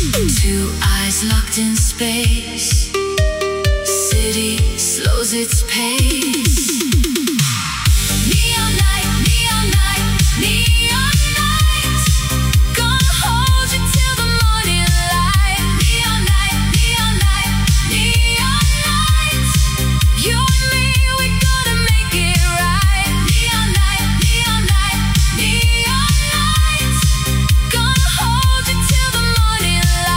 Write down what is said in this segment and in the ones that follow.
Two eyes locked in space. City slows its pace. Neon night, neon night, neon night. Gonna hold you till the morning light. Neon night, neon night, neon night. You and me, we gotta make it right. Neon night, neon night, neon night. Gonna hold you till the morning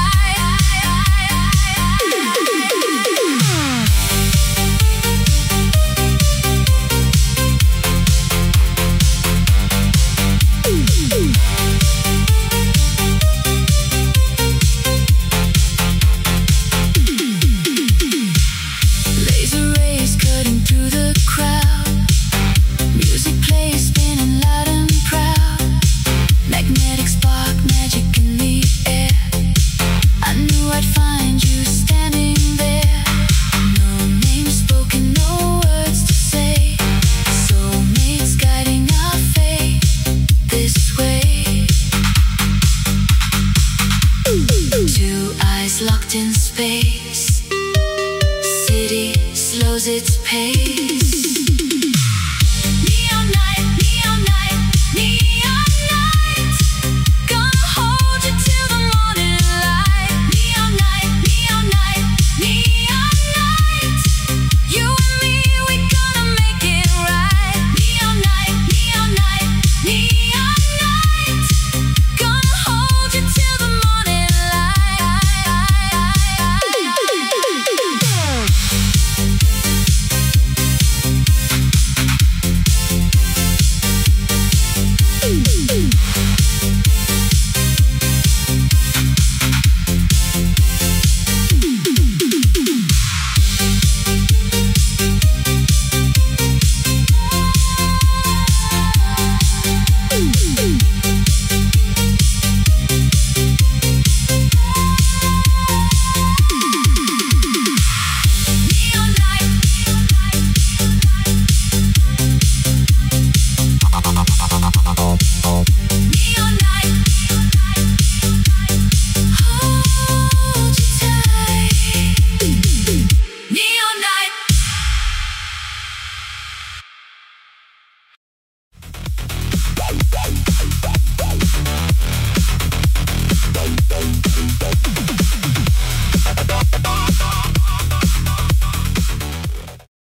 Laser rays cutting through the crowd. Music plays spinning loud and proud. Magnetic spark, magic in the air. I knew I'd find you standing there. No name spoken, no words to say. Soulmates guiding our fate this way. Two eyes locked in space. City slows its pace.